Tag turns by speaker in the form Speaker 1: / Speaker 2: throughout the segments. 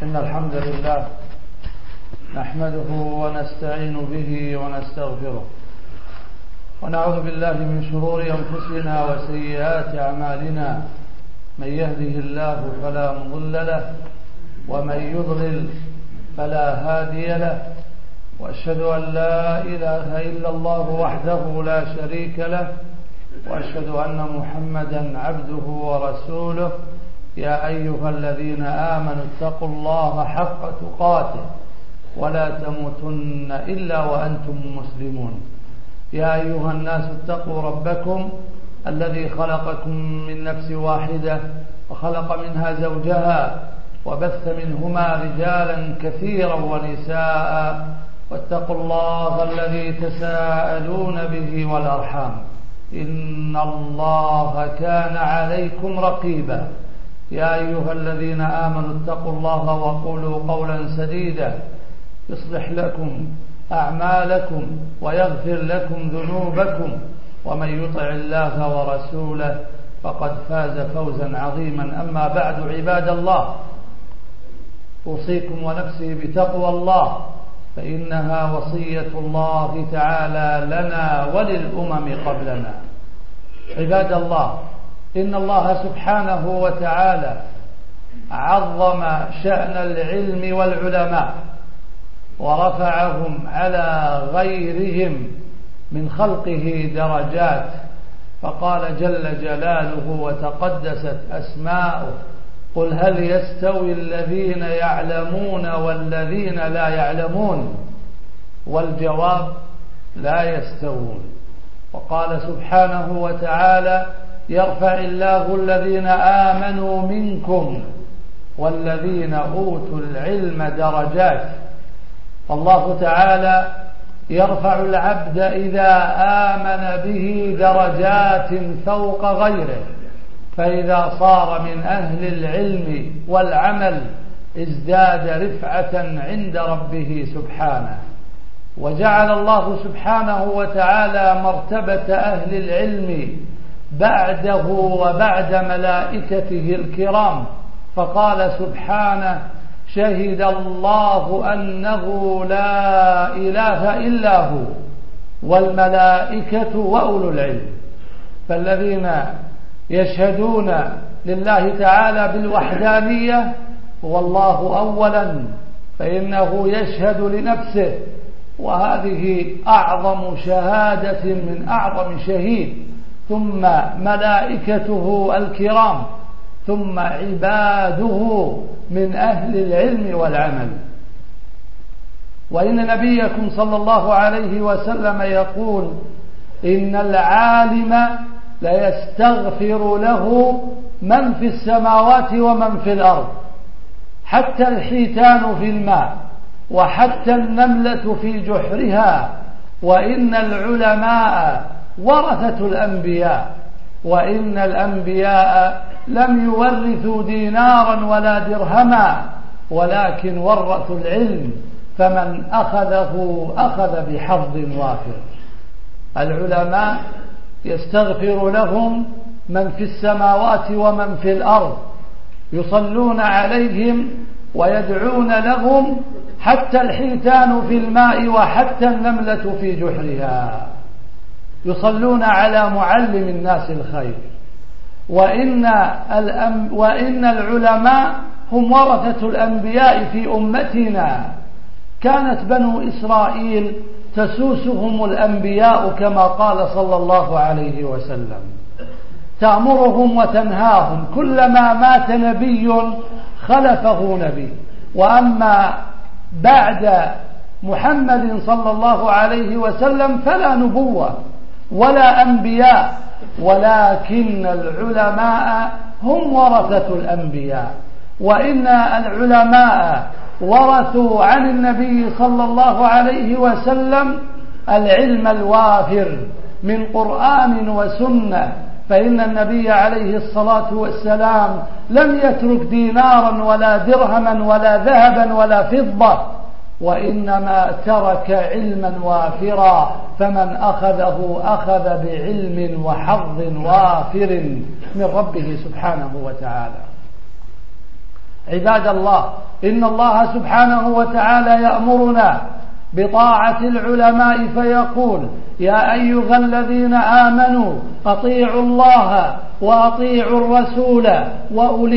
Speaker 1: إن الحمد لله نحمده ونستعين به ونستغفره ونعوذ بالله من شرور أنفسنا وسيئات أعمالنا. من يهده الله فلا مضل له ومن يضلل فلا هادي له، وأشهد أن لا إله إلا الله وحده لا شريك له، وأشهد أن محمدا عبده ورسوله. يا أيها الذين آمنوا اتقوا الله حق تقاته ولا تموتن إلا وأنتم مسلمون. يا أيها الناس اتقوا ربكم الذي خلقكم من نفس واحدة وخلق منها زوجها وبث منهما رجالا كثيرا ونساء، واتقوا الله الذي تساءلون به والأرحام إن الله كان عليكم رقيبا. يا أيها الذين آمنوا اتقوا الله وقولوا قولا سديدا يصلح لكم أعمالكم ويغفر لكم ذنوبكم، ومن يطع الله ورسوله فقد فاز فوزا عظيما. أما بعد، عباد الله، أوصيكم ونفسي بتقوى الله، فإنها وصية الله تعالى لنا وللأمم قبلنا. عباد الله، إن الله سبحانه وتعالى عظم شأن العلم والعلماء ورفعهم على غيرهم من خلقه درجات، فقال جل جلاله وتقدست أسماؤه: قل هل يستوي الذين يعلمون والذين لا يعلمون؟ والجواب: لا يستوون. وقال سبحانه وتعالى: يرفع الله الذين آمنوا منكم والذين أوتوا العلم درجات. الله تعالى يرفع العبد إذا آمن به درجات فوق غيره، فإذا صار من أهل العلم والعمل ازداد رفعة عند ربه سبحانه. وجعل الله سبحانه وتعالى مرتبة أهل العلم بعده وبعد ملائكته الكرام، فقال سبحانه: شهد الله أنه لا إله إلا هو والملائكة وأولو العلم. فالذين يشهدون لله تعالى بالوحدانية هو الله أولا، فإنه يشهد لنفسه، وهذه أعظم شهادة من أعظم شهيد، ثم ملائكته الكرام، ثم عباده من أهل العلم والعمل. وإن نبيكم صلى الله عليه وسلم يقول: إن العالم ليستغفر له من في السماوات ومن في الأرض، حتى الحيتان في الماء وحتى النملة في جحرها، وإن العلماء ورثة الأنبياء، وإن الأنبياء لم يورثوا دينارا ولا درهما ولكن ورثوا العلم، فمن أخذه أخذ بحظ وافر. العلماء يستغفر لهم من في السماوات ومن في الأرض، يصلون عليهم ويدعون لهم حتى الحيتان في الماء وحتى النملة في جحرها، يصلون على معلم الناس الخير. وإن العلماء هم ورثة الأنبياء في أمتنا. كانت بنو إسرائيل تسوسهم الأنبياء كما قال صلى الله عليه وسلم، تأمرهم وتنهاهم، كلما مات نبي خلفه نبي. وأما بعد محمد صلى الله عليه وسلم فلا نبوة ولا أنبياء، ولكن العلماء هم ورثة الأنبياء. وإن العلماء ورثوا عن النبي صلى الله عليه وسلم العلم الوافر من قرآن وسنة، فإن النبي عليه الصلاة والسلام لم يترك دينارا ولا درهما ولا ذهبا ولا فضة، وإنما ترك علما وافرا، فمن أخذه أخذ بعلم وحظ وافر من ربه سبحانه وتعالى. عباد الله، إن الله سبحانه وتعالى يأمرنا بطاعة العلماء فيقول: يا أيها الذين آمنوا أطيعوا الله وأطيعوا الرسول وأولي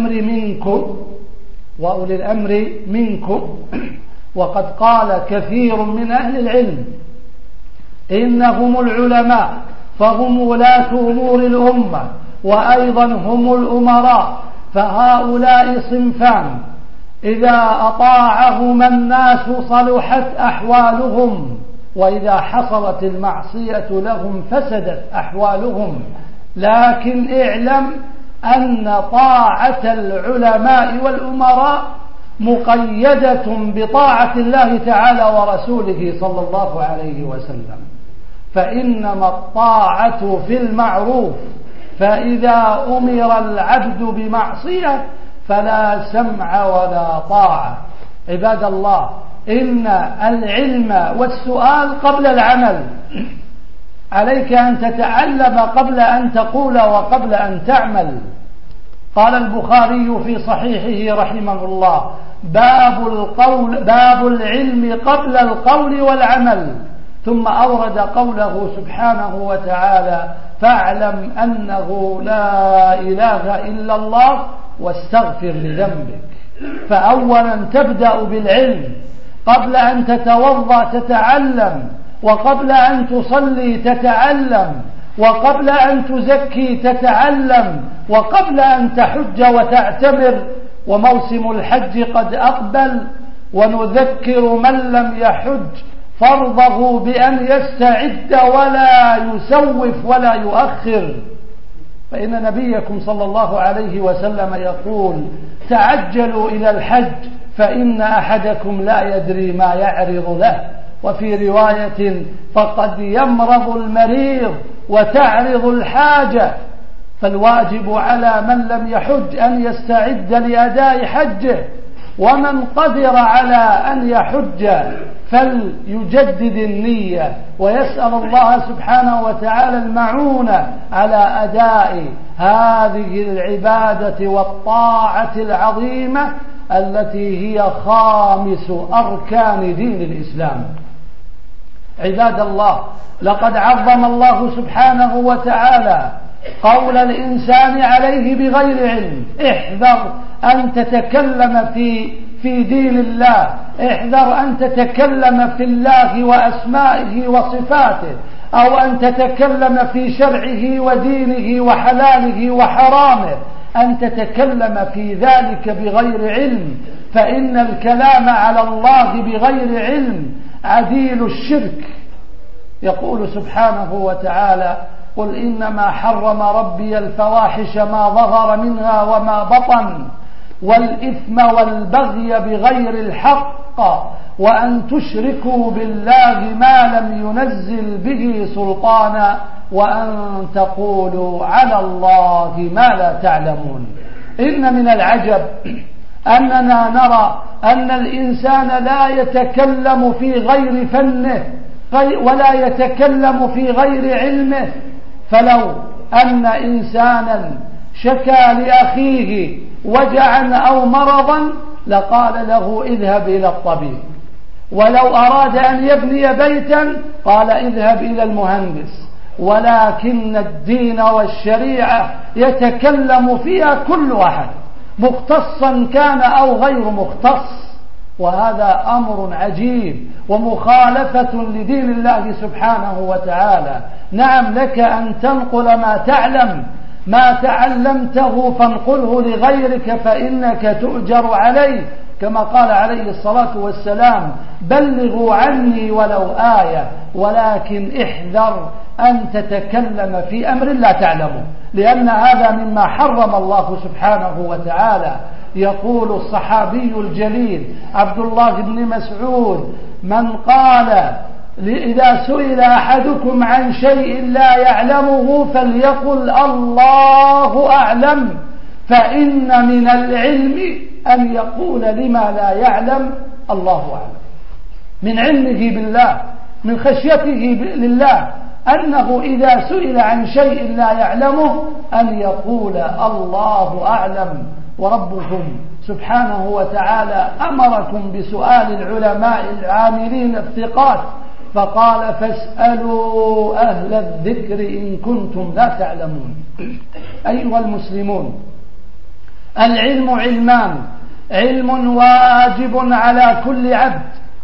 Speaker 1: الأمر منكم. وقد قال كثير من أهل العلم إنهم العلماء، فهم ولاة أمور الأمة وأيضا هم الأمراء، فهؤلاء صنفان: إذا أطاعهما الناس صلحت أحوالهم، وإذا حصلت المعصية لهم فسدت أحوالهم. لكن اعلم أن طاعة العلماء والأمراء مقيدة بطاعة الله تعالى ورسوله صلى الله عليه وسلم، فإنما الطاعة في المعروف، فإذا أمر العبد بمعصية فلا سمع ولا طاعة. عباد الله، إن العلم والسؤال قبل العمل، عليك أن تتعلم قبل أن تقول وقبل أن تعمل. قال البخاري في صحيحه رحمه الله: باب العلم قبل القول والعمل، ثم أورد قوله سبحانه وتعالى: فاعلم أنه لا إله إلا الله واستغفر لذنبك. فأولا تبدأ بالعلم، قبل أن تتوضأ تتعلم، وقبل أن تصلي تتعلم، وقبل أن تزكي تتعلم، وقبل أن تحج وتعتمر. وموسم الحج قد أقبل، ونذكر من لم يحج فرضه بأن يستعد ولا يسوف ولا يؤخر، فإن نبيكم صلى الله عليه وسلم يقول: تعجلوا إلى الحج فإن أحدكم لا يدري ما يعرض له. وفي رواية: فقد يمرض المريض وتعرض الحاجة. فالواجب على من لم يحج أن يستعد لأداء حجه، ومن قدر على أن يحج فليجدد النية ويسأل الله سبحانه وتعالى المعونة على أداء هذه العبادة والطاعة العظيمة التي هي خامس أركان دين الإسلام. عباد الله، لقد عظم الله سبحانه وتعالى قول الإنسان عليه بغير علم. احذر أن تتكلم في دين الله، احذر أن تتكلم في الله وأسمائه وصفاته، أو أن تتكلم في شرعه ودينه وحلاله وحرامه، أن تتكلم في ذلك بغير علم، فإن الكلام على الله بغير علم عديل الشرك. يقول سبحانه وتعالى: قل إنما حرم ربي الفواحش ما ظهر منها وما بطن والإثم والبغي بغير الحق وأن تشركوا بالله ما لم ينزل به سلطانا وأن تقولوا على الله ما لا تعلمون. إن من العجب أننا نرى أن الإنسان لا يتكلم في غير فنه ولا يتكلم في غير علمه. فلو أن إنسانا شكى لأخيه وجعا أو مرضا لقال له: اذهب إلى الطبيب. ولو أراد أن يبني بيتا قال: اذهب إلى المهندس. ولكن الدين والشريعة يتكلم فيها كل واحد، مختصا كان أو غير مختص، وهذا أمر عجيب ومخالفة لدين الله سبحانه وتعالى. نعم، لك أن تنقل ما تعلم، ما تعلمته فانقله لغيرك فإنك تؤجر عليه، كما قال عليه الصلاة والسلام: بلغوا عني ولو آية. ولكن احذر أن تتكلم في أمر لا تعلمه، لأن هذا مما حرم الله سبحانه وتعالى. يقول الصحابي الجليل عبد الله بن مسعود: من قال إذا سئل أحدكم عن شيء لا يعلمه فليقل الله أعلم، فإن من العلم أن يقول لما لا يعلم الله أعلم. من علمه بالله، من خشيته لله، أنه إذا سئل عن شيء لا يعلمه أن يقول الله أعلم. وربكم سبحانه وتعالى أمركم بسؤال العلماء العاملين الثقات، فقال فاسألوا أهل الذكر إن كنتم لا تعلمون. أيها المسلمون، العلم علمان: علم واجب على كل عبد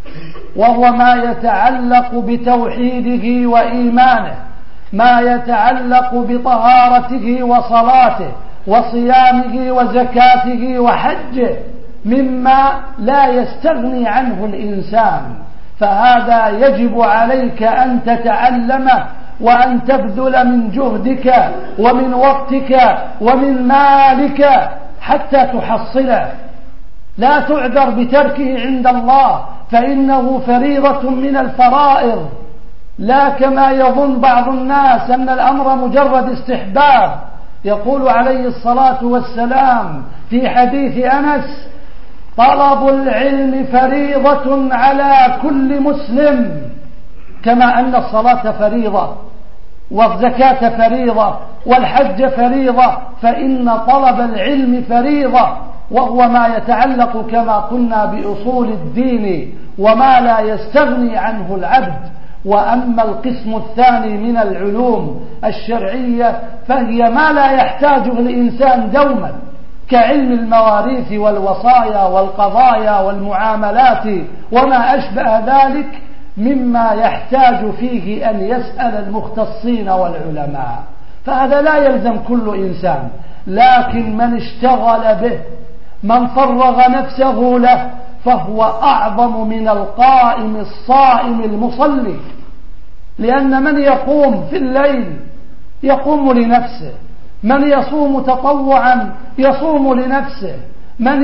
Speaker 1: وهو ما يتعلق بتوحيده وإيمانه، ما يتعلق بطهارته وصلاته وصيامه وزكاته وحجه، مما لا يستغني عنه الإنسان، فهذا يجب عليك أن تتعلمه وأن تبذل من جهدك ومن وقتك ومن مالك حتى تحصله. لا تعذر بتركه عند الله، فإنه فريضة من الفرائض، لا كما يظن بعض الناس أن الأمر مجرد استحباب. يقول عليه الصلاة والسلام في حديث أنس: طلب العلم فريضة على كل مسلم، كما أن الصلاة فريضة والزكاة فريضة والحج فريضة، فإن طلب العلم فريضة، وهو ما يتعلق كما قلنا بأصول الدين وما لا يستغني عنه العبد. وأما القسم الثاني من العلوم الشرعية فهي ما لا يحتاجه الإنسان دوما، كعلم المواريث والوصايا والقضايا والمعاملات وما أشبه ذلك، مما يحتاج فيه أن يسأل المختصين والعلماء، فهذا لا يلزم كل إنسان، لكن من اشتغل به، من فرغ نفسه له، فهو أعظم من القائم الصائم المصلي، لأن من يقوم في الليل يقوم لنفسه، من يصوم تطوعا يصوم لنفسه، من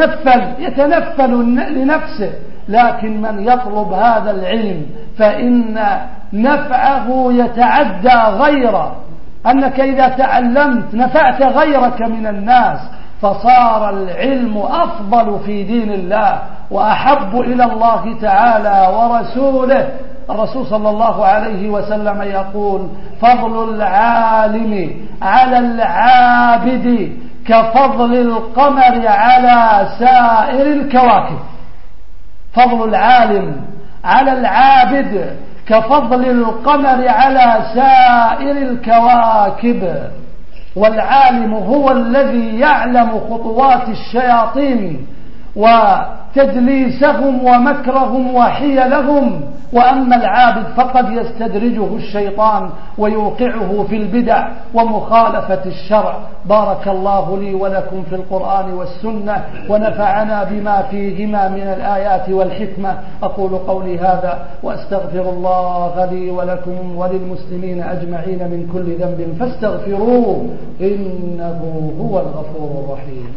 Speaker 1: يتنفل لنفسه، لكن من يطلب هذا العلم فإن نفعه يتعدى غيره، أنك إذا تعلمت نفعت غيرك من الناس، فصار العلم أفضل في دين الله وأحب إلى الله تعالى ورسوله. الرسول صلى الله عليه وسلم يقول: فضل العالم على العابد كفضل القمر على سائر الكواكب. فضل العالم على العابد كفضل القمر على سائر الكواكب. والعالم هو الذي يعلم خطوات الشياطين وتدليسهم ومكرهم وحيلهم، وأما العابد فقد يستدرجه الشيطان ويوقعه في البدع ومخالفة الشرع. بارك الله لي ولكم في القرآن والسنة، ونفعنا بما فيهما من الآيات والحكمة. أقول قولي هذا وأستغفر الله لي ولكم وللمسلمين أجمعين من كل ذنب فاستغفروه إنه هو الغفور الرحيم.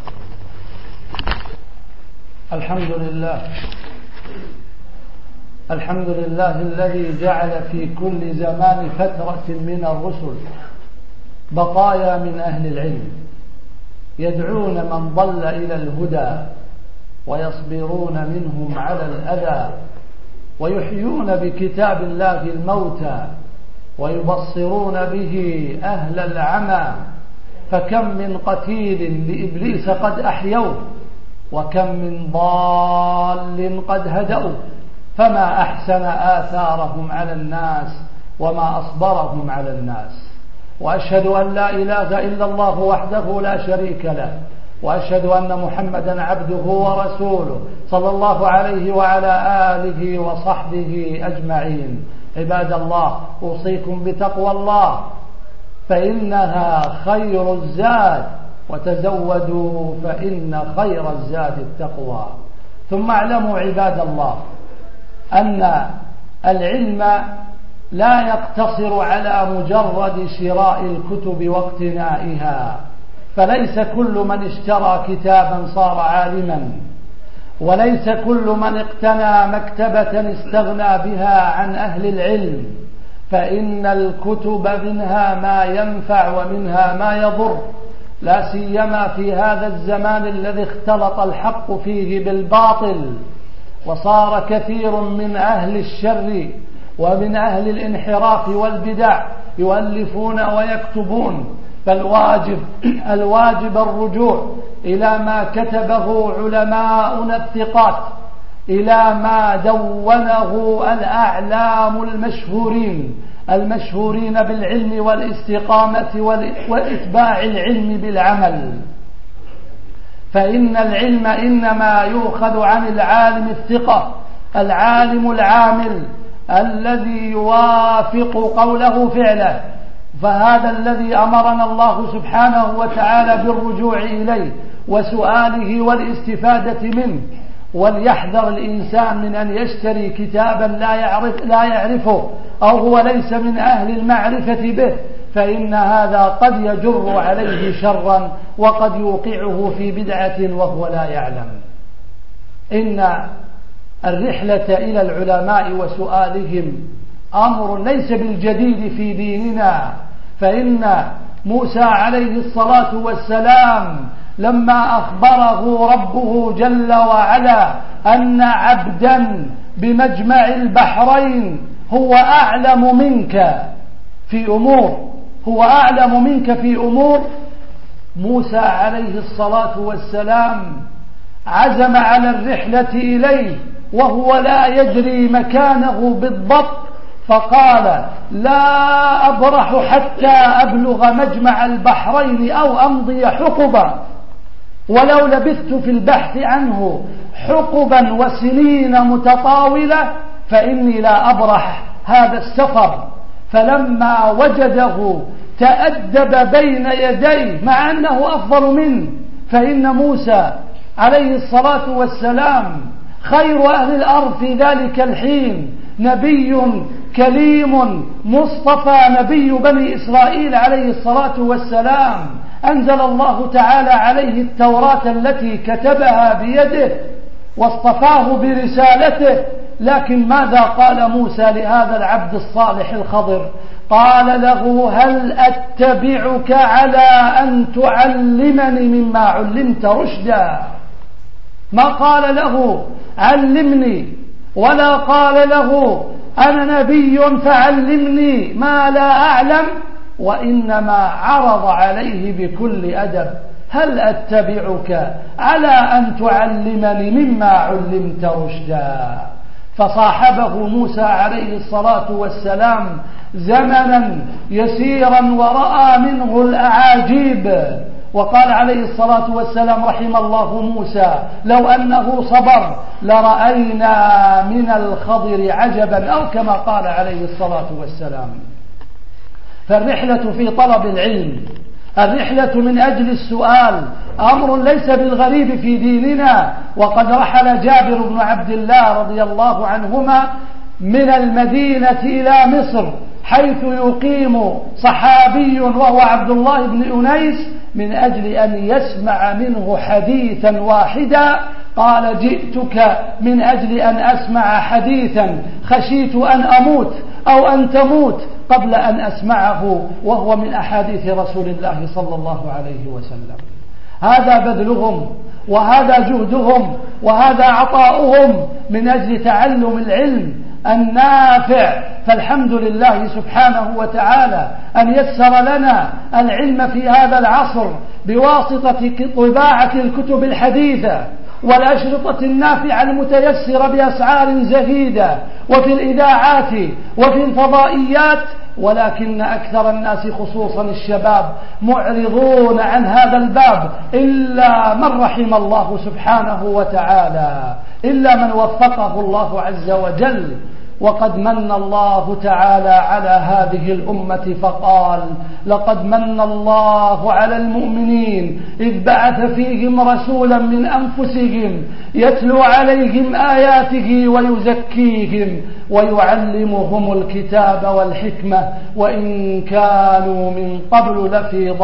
Speaker 1: الحمد لله الذي جعل في كل زمان فترة من الرسل بقايا من أهل العلم يدعون من ضل إلى الهدى ويصبرون منهم على الأذى ويحيون بكتاب الله الموتى ويبصرون به أهل العمى. فكم من قتيل لإبليس قد أحيوه، وكم من ضال قد هدأوا، فما أحسن آثارهم على الناس وما أصبرهم على الناس. وأشهد أن لا إله إلا الله وحده لا شريك له، وأشهد أن محمدا عبده ورسوله صلى الله عليه وعلى آله وصحبه أجمعين. عباد الله، أوصيكم بتقوى الله فإنها خير الزاد، وتزودوا فإن خير الزاد التقوى. ثم اعلموا عباد الله أن العلم لا يقتصر على مجرد شراء الكتب واقتنائها، فليس كل من اشترى كتابا صار عالما، وليس كل من اقتنى مكتبة استغنى بها عن أهل العلم، فإن الكتب منها ما ينفع ومنها ما يضر، لا سيما في هذا الزمان الذي اختلط الحق فيه بالباطل، وصار كثير من أهل الشر ومن أهل الانحراف والبدع يؤلفون ويكتبون. فالواجب الرجوع إلى ما كتبه علماؤنا الثقات، إلى ما دونه الأعلام المشهورين بالعلم والاستقامة وإتباع العلم بالعمل. فإن العلم إنما يؤخذ عن العالم الثقة، العالم العامل الذي يوافق قوله فعله، فهذا الذي أمرنا الله سبحانه وتعالى بالرجوع إليه وسؤاله والاستفادة منه. وليحذر الإنسان من أن يشتري كتابا لا يعرفه أو هو ليس من أهل المعرفة به، فإن هذا قد يجر عليه شرا وقد يوقعه في بدعة وهو لا يعلم. إن الرحلة إلى العلماء وسؤالهم أمر ليس بالجديد في ديننا، فإن موسى عليه الصلاة والسلام لما أخبره ربه جل وعلا أن عبدا بمجمع البحرين هو أعلم منك في أمور، موسى عليه الصلاة والسلام عزم على الرحلة إليه وهو لا يدري مكانه بالضبط، فقال: لا أبرح حتى أبلغ مجمع البحرين أو أمضي حقبا، ولو لبثت في البحث عنه حقبا وسنين متطاولة فإني لا أبرح هذا السفر. فلما وجده تأدب بين يديه مع أنه أفضل منه، فإن موسى عليه الصلاة والسلام خير أهل الأرض في ذلك الحين، نبي كليم مصطفى، نبي بني إسرائيل عليه الصلاة والسلام، أنزل الله تعالى عليه التوراة التي كتبها بيده واصطفاه برسالته. لكن ماذا قال موسى لهذا العبد الصالح الخضر؟ قال له: هل أتبعك على أن تعلمني مما علمت رشدا؟ ما قال له علمني، ولا قال له أنا نبي فعلمني ما لا أعلم، وإنما عرض عليه بكل أدب: هل أتبعك على أن تعلمني مما علمت رشدا؟ فصاحبه موسى عليه الصلاة والسلام زمنا يسيرا ورأى منه الأعاجيب، وقال عليه الصلاة والسلام: رحم الله موسى لو أنه صبر لرأينا من الخضر عجبا، أو كما قال عليه الصلاة والسلام. فالرحلة في طلب العلم، الرحلة من أجل السؤال، أمر ليس بالغريب في ديننا. وقد رحل جابر بن عبد الله رضي الله عنهما من المدينة إلى مصر، حيث يقيم صحابي وهو عبد الله بن أنيس، من أجل أن يسمع منه حديثا واحدا. قال: جئتك من أجل أن أسمع حديثا خشيت أن أموت أو أن تموت قبل أن أسمعه، وهو من أحاديث رسول الله صلى الله عليه وسلم. هذا بذلهم، وهذا جهدهم، وهذا عطاؤهم من أجل تعلم العلم النافع. فالحمد لله سبحانه وتعالى أن يسر لنا العلم في هذا العصر بواسطة طباعة الكتب الحديثة والأشرطة النافعة المتيسرة بأسعار زهيدة، وفي الإذاعات وفي الفضائيات. ولكن أكثر الناس خصوصا الشباب معرضون عن هذا الباب، إلا من رحم الله سبحانه وتعالى، إلا من وفقه الله عز وجل. وقد من الله تعالى على هذه الأمة فقال: لقد من الله على المؤمنين إذ بعث فيهم رسولا من أنفسهم يتلو عليهم آياته ويزكيهم ويعلمهم الكتاب والحكمة وإن كانوا من قبل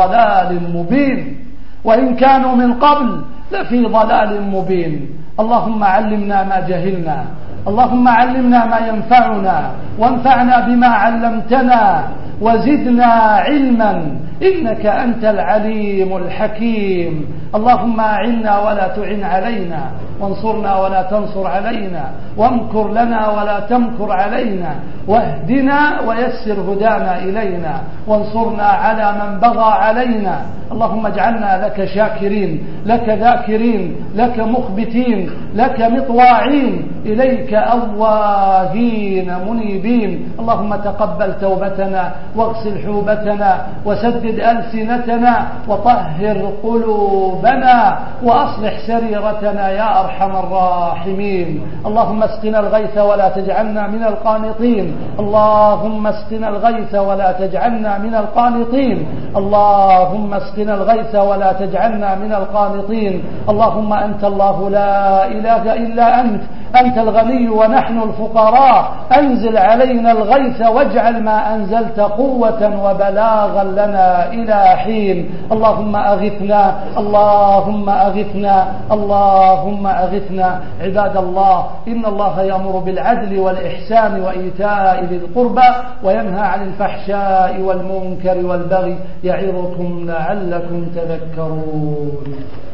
Speaker 1: لفي ضلال مبين. اللهم علمنا ما جهلنا، اللهم علمنا ما ينفعنا، وانفعنا بما علمتنا، وزدنا علما إنك أنت العليم الحكيم. اللهم أعنا ولا تعن علينا، وانصرنا ولا تنصر علينا، وامكر لنا ولا تمكر علينا، واهدنا ويسر هدانا إلينا، وانصرنا على من بغى علينا. اللهم اجعلنا لك شاكرين، لك ذاكرين، لك مخبتين، لك مطواعين، إليك أواهين منيبين. اللهم تقبل توبتنا، واغسل حوبتنا، وسدد ألسنتنا، وطهر قلوبنا، وأصلح سريرتنا يا أرحم الراحمين. اللهم اسقنا الغيث ولا تجعلنا من القانطين. اللهم اسقنا الغيث ولا تجعلنا من القانطين. اللهم اسقنا الغيث ولا تجعلنا من القانطين. اللهم أنت الله لا إله إلا أنت الغني ونحن الفقراء. أنزل علينا الغيث واجعل ما أنزلت قوة وبلاغا لنا إلى حين. اللهم أغثنا، اللهم أغثنا، اللهم أغثنا. عباد الله، إن الله يأمر بالعدل والإحسان وإيتاء ذي القربى، وينهى عن الفحشاء والمنكر والبغي، يعظكم لعلكم تذكرون.